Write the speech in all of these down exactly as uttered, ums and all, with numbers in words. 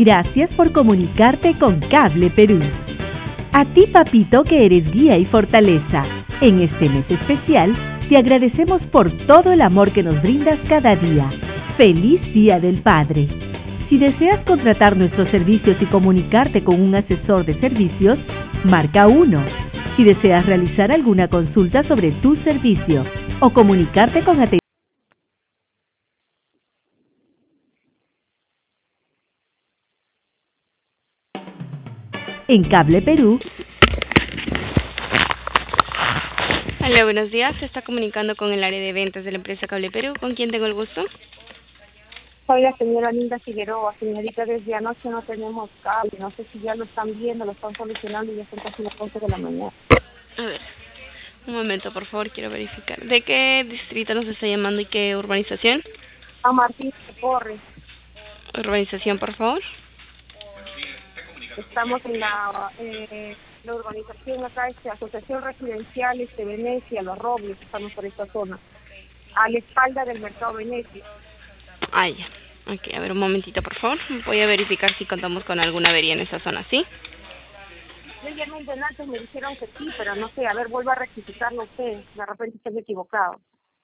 Gracias por comunicarte con Cable Perú. A ti, papito, que eres guía y fortaleza. En este mes especial, te agradecemos por todo el amor que nos brindas cada día. ¡Feliz Día del Padre! Si deseas contratar nuestros servicios y comunicarte con un asesor de servicios, marca uno. Si deseas realizar alguna consulta sobre tu servicio o comunicarte con atención en Cable Perú. Hola, buenos días. Se está comunicando con el área de ventas de la empresa Cable Perú. ¿Con quién tengo el gusto? Soy la señora Linda Figueroa. Señorita, desde anoche no tenemos cable. No sé si ya lo están viendo, lo están solucionando y ya son casi las once de la mañana. A ver, un momento, por favor, quiero verificar. ¿De qué distrito nos está llamando y qué urbanización? A Martín Porres. Urbanización, por favor. Estamos en la, eh, la urbanización acá, este, Asociación Residencial este, Venecia, Los Robles, estamos por esta zona. A la espalda del Mercado Venecia. Ah, ya. Ok, a ver, un momentito, por favor. Voy a verificar si contamos con alguna avería en esa zona, ¿sí? Yo llamé antes, me dijeron que sí, pero no sé, a ver, vuelvo a rectificarlo usted. De repente estoy equivocado.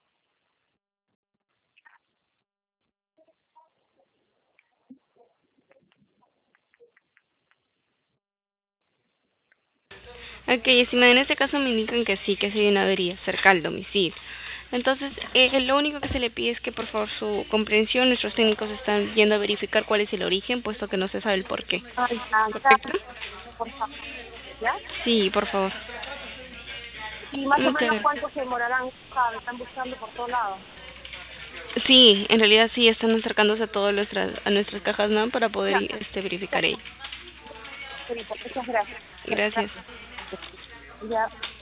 Ok, estimada, en este caso me indican que sí, que sí hay una avería cerca al domicilio. Entonces, eh, lo único que se le pide es que por favor su comprensión, nuestros técnicos están yendo a verificar cuál es el origen, puesto que no se sabe el por qué. Ay, ya, ¿Correcto? por favor. ¿Ya? Sí, por favor. Y más o Muchas menos gracias. cuánto se demorarán, sabe, están buscando por todos lados. Sí, en realidad sí están acercándose a todas nuestras a nuestras cajas NAM para poder Ya, este verificar ello. señorita, muchas gracias. Gracias. Ya.